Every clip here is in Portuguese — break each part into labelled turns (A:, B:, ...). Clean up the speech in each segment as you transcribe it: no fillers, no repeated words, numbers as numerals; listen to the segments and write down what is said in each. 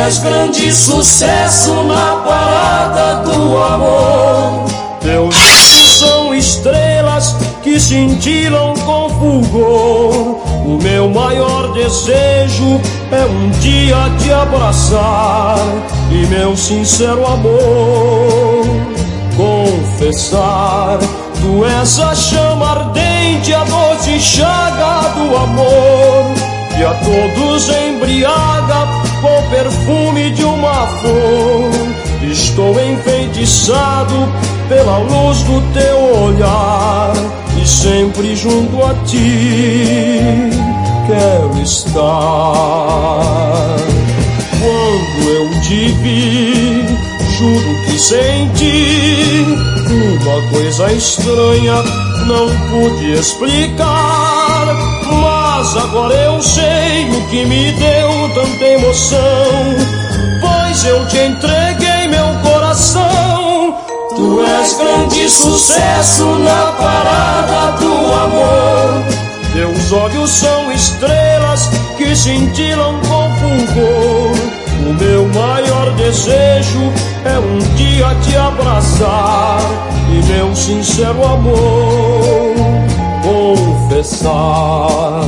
A: és grande sucesso na parada do amor.
B: Teus olhos são estrelas que cintilam com fulgor. O meu maior desejo é um dia te abraçar e meu sincero amor confessar. Tu és a chama ardente, a doce chaga do amor, que a todos embriaga com o perfume de uma flor. Estou enfeitiçado pela luz do teu olhar e sempre junto a ti quero estar. Quando eu te vi, juro que senti uma coisa estranha, não pude explicar, mas agora eu sei o que me deu tanta emoção, pois eu te entreguei meu coração.
A: Tu és grande sucesso na parada do amor.
B: Teus olhos são estrelas que cintilam com fulgor. O meu maior desejo é um dia te abraçar e meu sincero amor confessar.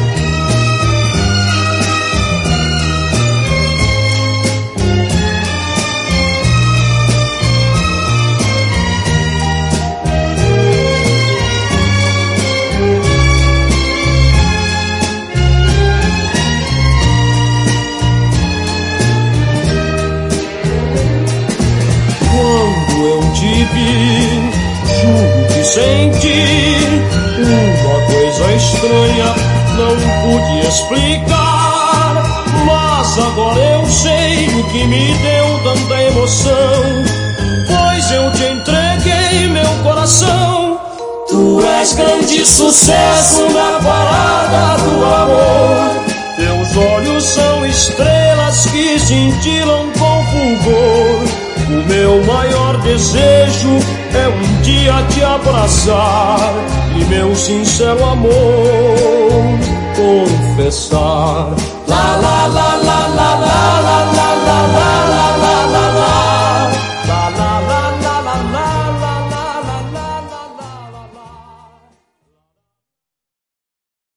B: Juro que senti uma coisa estranha, não pude explicar, mas agora eu sei o que me deu tanta emoção, pois eu te entreguei meu coração.
A: Tu és grande sucesso na parada do amor.
B: Teus olhos são estrelas que cintilam com fulgor. O meu maior desejo é um dia te abraçar e meu sincero amor confessar.
A: La la la.